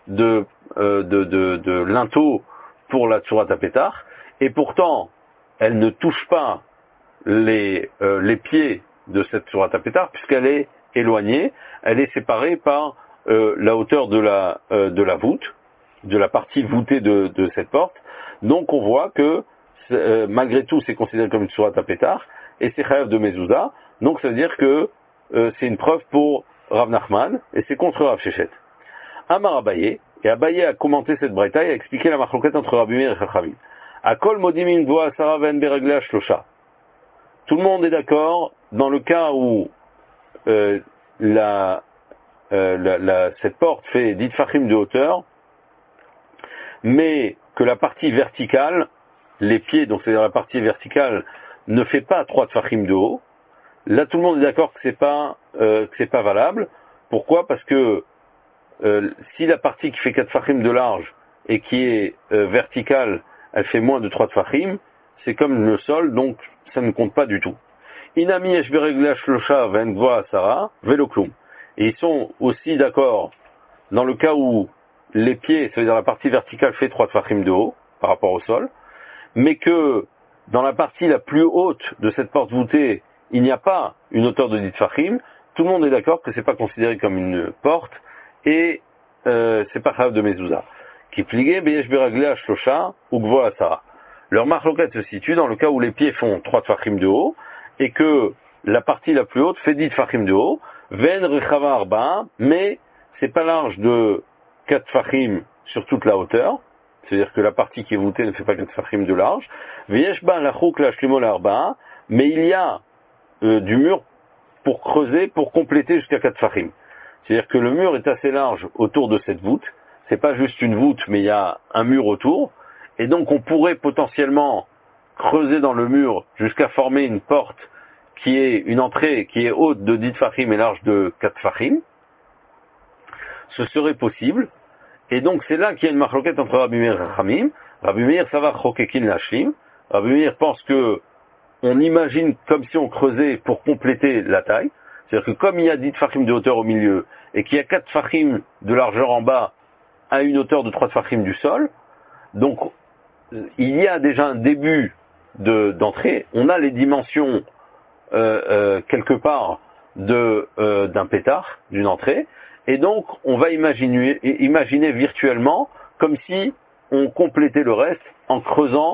A: linteau pour la tsurat à et pourtant, elle ne touche pas les pieds de cette tsurat à puisqu'elle est éloignée, elle est séparée par la hauteur de la voûte, de la partie voûtée de cette porte. Donc on voit que malgré tout c'est considéré comme une tsurat à et c'est chayav de mezouza. Donc ça veut dire que c'est une preuve pour Rav Nachman et c'est contre Rav Shechet. Amar Abaye, et Abaye a commenté cette braïta et a expliqué la marloquette entre Rabbi Meir et Chachamim. Akol modim voa Sarah ven beregla shlosha. Tout le monde est d'accord dans le cas où cette porte fait 10 tfachim de hauteur, mais que la partie verticale, les pieds, donc c'est-à-dire la partie verticale, ne fait pas 3 tfachim de haut. Là, tout le monde est d'accord que c'est pas valable. Pourquoi? Parce que si la partie qui fait 4 tfachim de large et qui est verticale, elle fait moins de 3 tfachim, c'est comme le sol, donc ça ne compte pas du tout. Inami eshberegla shlosha vengvoa Sarah veloklum. Et ils sont aussi d'accord dans le cas où les pieds, c'est-à-dire la partie verticale fait 3 tfachim de haut par rapport au sol, mais que dans la partie la plus haute de cette porte voûtée, il n'y a pas une hauteur de 10 tfachim, tout le monde est d'accord que c'est pas considéré comme une porte et c'est pas chayav de mezouza. Qui pligue beyesh beragla shlosha ou gvoa Sarah. Leur marloquette se situe dans le cas où les pieds font 3 tfachim de haut et que la partie la plus haute fait 10 tfachim de haut, ven rechava arba, mais c'est pas large de 4 tfachim sur toute la hauteur, c'est-à-dire que la partie qui est voûtée ne fait pas 4 tfachim de large, veyesh ba lachuk lashlimol arba, mais il y a du mur pour creuser, pour compléter jusqu'à 4 tfachim. C'est-à-dire que le mur est assez large autour de cette voûte, c'est pas juste une voûte, mais il y a un mur autour, et donc on pourrait potentiellement creuser dans le mur jusqu'à former une porte qui est une entrée qui est haute de 10 tfachim et large de 4 tfachim. Ce serait possible, et donc c'est là qu'il y a une marloquette entre Rabbi Meir et Chachamim. Rabbi Meir, ça va chokekin lashlim. Rabbi Meir pense que on imagine comme si on creusait pour compléter la taille. C'est-à-dire que comme il y a 10 tfachim de hauteur au milieu, et qu'il y a 4 tfachim de largeur en bas, à une hauteur de 3 tfachim du sol, donc il y a déjà un début d'entrée, on a les dimensions quelque part d'un pétard, d'une entrée, et donc on va imaginer virtuellement comme si on complétait le reste en creusant,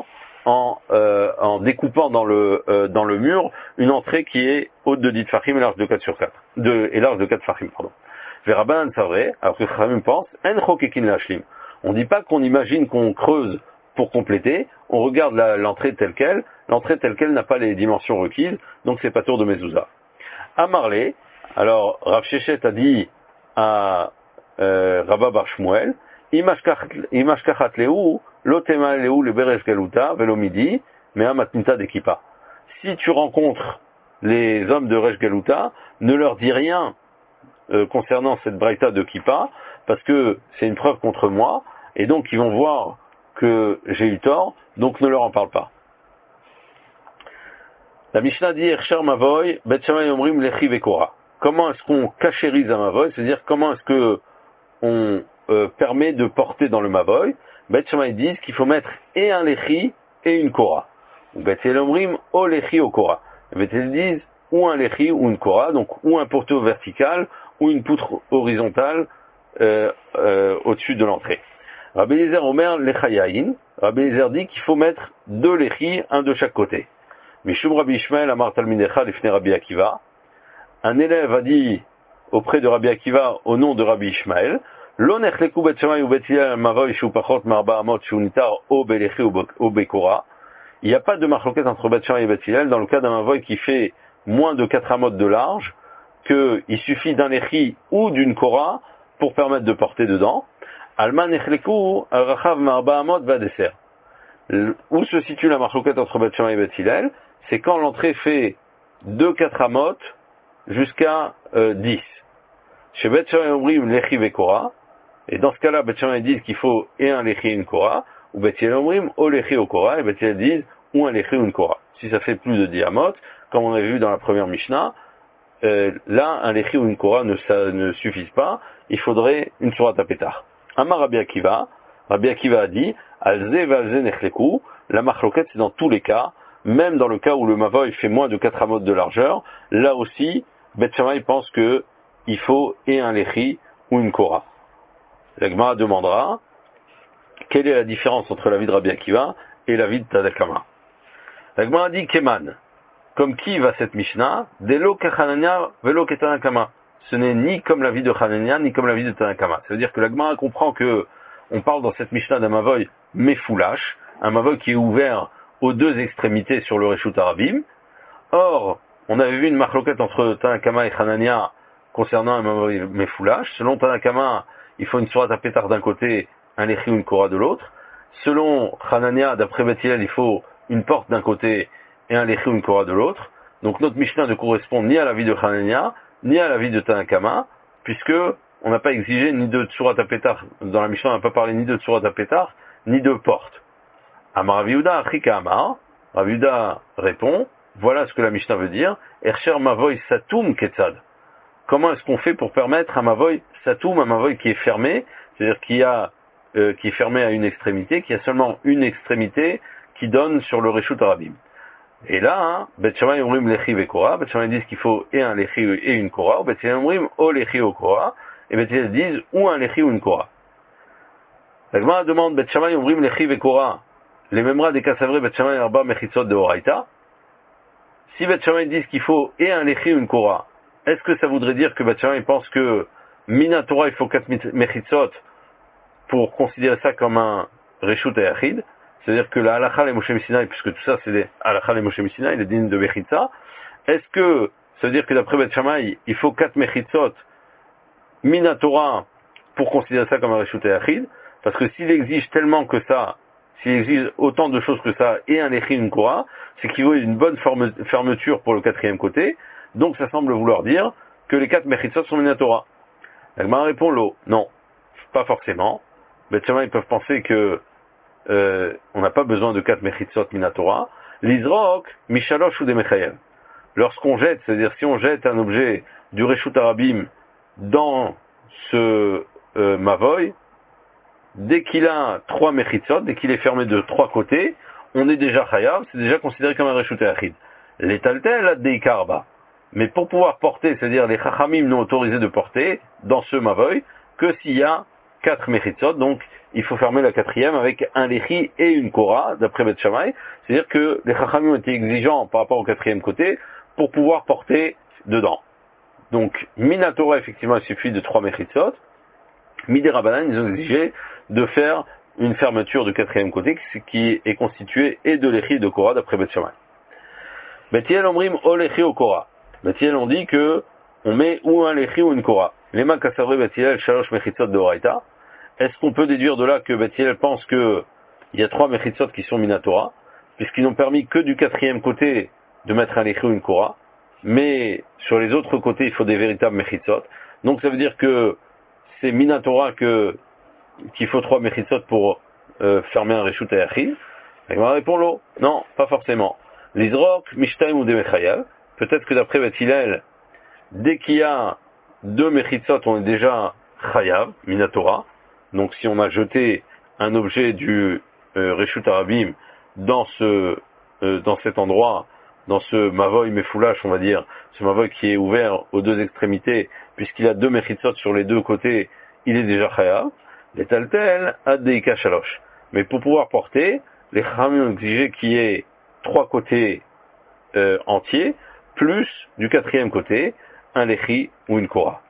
A: en découpant dans le mur une entrée qui est haute de 10 tfachim et large de 4 sur 4, et large de 4 tfachim, pardon. Veraban, c'est vrai, alors que Chachamim pense, en chokekin lashlim. On ne dit pas qu'on imagine qu'on creuse pour compléter, on regarde l'entrée telle qu'elle n'a pas les dimensions requises, donc c'est pas tour de mezouza. À Marley, alors Rav Shechet a dit à Rabba Bar Shmuel, Imashkachat Lehu, Lotema Lehu le Beresh Galuta, Velomidi, Mea Matnita d'Ekipa. Si tu rencontres les hommes de Resh Galuta, ne leur dis rien concernant cette braïta de Kippa, parce que c'est une preuve contre moi, et donc ils vont voir que j'ai eu tort, donc ne leur en parle pas. La Mishnah dit Ercher Mavoy, Bet Shammai Omrim Lechi Vekora. Comment est-ce qu'on cachérise un Mavoy, c'est-à-dire comment est-ce que on permet de porter dans le Mavoy? Bet Shammai dit qu'il faut mettre et un Lechi et une Kora. Bet Hillel Omrim O Lechi O Kora. Bet Hillel disent ou un Lechi ou une Kora, donc ou un poteau vertical ou une poutre horizontale au-dessus de l'entrée. Rabbi Eliezer Omer Lechayain, Rabbi Eliezer dit qu'il faut mettre deux Lechi, un de chaque côté. Mishum Rabbi Ishmael Amar Talmidecha Lifnei Rabbi Akiva. Un élève a dit auprès de Rabbi Akiva au nom de Rabbi Ishmael, Lo nechleku bet Shammai u bet Hillel mavoy shu pachot marba amot shu nitar o belechi o bekora. Il n'y a pas de marloquette entre bet Shammai et bet Hillel dans le cas d'un mavoy qui fait moins de 4 amot de large, qu'il suffit d'un lechi ou d'une kora pour permettre de porter dedans. Alman nechleku rachav marba amot va dessert. Où se situe la marloquette entre bet Shammai et bet Hillel? C'est quand l'entrée fait de 4 amot jusqu'à 10. Chez Bet Shammai Omrim Lechi Vekora, et dans ce cas-là, Bet Shammai disent qu'il faut et un Lechi et une Kora, ou Bet Hillel Omrim O Lechi O Kora, et Bet Hillel disent ou un Lechi ou une Kora. Si ça fait plus de 10 amot, comme on avait vu dans la première Mishnah, là, un Lechi ou une Kora ne suffisent pas, il faudrait une Surat Pétach. Amar Rabbi Akiva a dit, Alze Valze Nechleku, la marloquette c'est dans tous les cas, même dans le cas où le mavoy fait moins de 4 amot de largeur, là aussi, Bet Shammai pense que il faut et un lechi ou une kora. La Gemara demandera quelle est la différence entre l'avis de Rabbi Akiva et l'avis de Tadakama. La Gemara dit Keman, comme qui va cette Mishnah, Delo kachanania velo ketanakama. Ce n'est ni comme l'avis de Hanania ni comme l'avis de Tanakama. Ça veut dire que la Gemara comprend que on parle dans cette Mishnah d'un mavoy mefoulash, un mavoy qui est ouvert aux deux extrémités sur le Reshut Arabim. Or, on avait vu une marloquette entre Tanakama et Hanania concernant un mavoy mefoulash. Selon Tanakama, il faut une surat à pétard d'un côté, un lechi ou une kora de l'autre. Selon Hanania, d'après Bet Hillel, il faut une porte d'un côté et un lechi ou une kora de l'autre. Donc notre Mishnah ne correspond ni à l'avis de Hanania, ni à l'avis de Tanakama, puisque on n'a pas exigé ni de surat à pétard. Dans la Mishnah, on n'a pas parlé ni de surat à pétard, ni de porte. Amar Rav Yehuda Achika Amar, Rav Yehuda répond, voilà ce que la Mishnah veut dire, Ercher Mavoy Satum Ketzad. Comment est-ce qu'on fait pour permettre un Mavoy Satum, un Mavoy qui est fermé, c'est-à-dire qui est fermé à une extrémité, qui a seulement une extrémité qui donne sur le Reshut Arabim. Et là, Bet Shammai Omrim Lechi Vekora, Bet Shammai disent qu'il faut et un Lechi et une Kora, ou Bet Hillel Omrim O Lechi O Kora, et Bet Hillel disent ou un Lechi ou une Kora. La Gemara demande Bet Shammai Omrim Lechi Vekora, les Memra des Kassavre Bet Shammai Arba Mechitzot de Horaïta. Si Bet Shammai disent qu'il faut et un Lechi ou une Kora, est-ce que ça voudrait dire que Bet Shammai pense que Minatora il faut 4 Mechitzot pour considérer ça comme un Reshut Yachid? C'est-à-dire que la halakha les Moshe Messinaï, puisque tout ça c'est des halakha les Moshe Messinaï, les dînes de Mechitza, est-ce que ça veut dire que d'après Bet Shammai, il faut 4 Mechitzot Minatora pour considérer ça comme un Reshut Yachid? Parce que s'il exige tellement que ça, s'il exige autant de choses que ça, et un Lechi, une Kora, c'est qu'il veut une bonne fermeture pour le quatrième côté, donc ça semble vouloir dire que les 4 Mechitzot sont Minatora. La Gemara répond l'eau, non, pas forcément. Bet Shammai, ils peuvent penser que on n'a pas besoin de 4 Mechitzot Minatora. L'Izrok, Mishalosh ou des Mechayev. Lorsqu'on jette, c'est-à-dire si on jette un objet du Reshut Arabim dans ce Mavoy, dès qu'il a 3 Mechitzot, dès qu'il est fermé de 3 côtés, on est déjà Chayav, c'est déjà considéré comme un Reshut Yachid. Les Taltel a des Ikarba. Mais pour pouvoir porter, c'est-à-dire les Chachamim n'ont autorisé de porter dans ce Mavoy que s'il y a 4 Mechitzot, donc il faut fermer la quatrième avec un Lechi et une Kora, d'après Bet Shammai. C'est-à-dire que les Chachamim ont été exigeants par rapport au quatrième côté pour pouvoir porter dedans. Donc, Minatora, effectivement, il suffit de 3 Mechitzot. Midé Rabbanan, ils ont exigé de faire une fermeture du quatrième côté, qui est constituée et de l'échi et de Korah, d'après Beth Shammai. Beth Hillel omrim o l'échi ou Korah. Beth Hillel on dit que on met ou un l'échi ou une Korah. Les mains kassavré Beth Hillel shalosh mechitzot de Oraita. Est-ce qu'on peut déduire de là que Beth Hillel pense que il y a 3 mechitzot qui sont minatora, puisqu'ils n'ont permis que du quatrième côté de mettre un l'échi ou une Korah, mais sur les autres côtés il faut des véritables mechitzot. Donc ça veut dire que c'est minatora qu'il faut 3 mechitzot pour fermer un reshut ayachid. Et on répond l'eau. Non, pas forcément. L'izrok, mishtaim ou des mechayav. Peut-être que d'après Beth Hillel, dès qu'il y a 2 mechitzot, on est déjà chayav, minatora. Donc si on a jeté un objet du reshut arabim dans cet endroit, dans ce mavoy mefoulash, on va dire, ce mavoy qui est ouvert aux 2 extrémités, puisqu'il a 2 mechitzot sur les 2 côtés, il est déjà chayav. Les taltel ad deika shalosh. Mais pour pouvoir porter, les Chachamim ont exigé qu'il y ait 3 côtés entiers, plus du 4e côté, un lechi ou une kora.